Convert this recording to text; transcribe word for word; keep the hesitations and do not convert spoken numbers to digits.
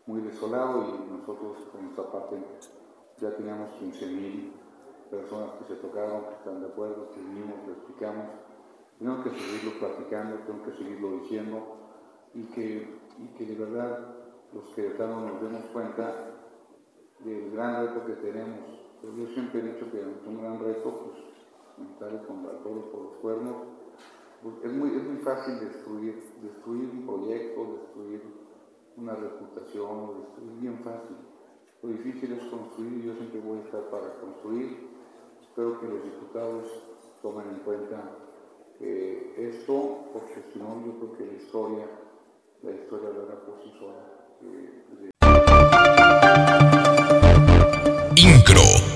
muy desolado, y nosotros por nuestra parte ya teníamos quince mil personas que se tocaron, que están de acuerdo, que vinimos, lo explicamos. Tenemos que seguirlo platicando, tenemos que seguirlo diciendo, y que, y que de verdad los queretanos nos demos cuenta del gran reto que tenemos. Pero yo siempre he dicho que es un gran reto, pues, mental contra todo por los cuernos. Pues es, muy, es muy fácil destruir, destruir un proyecto, destruir una reputación, destruir bien fácil. Lo difícil es construir, y yo siempre voy a estar para construir. Espero que los diputados tomen en cuenta eh, esto, porque si no, yo creo que la historia, la historia hablará por sí sola. Eh, de... Incro.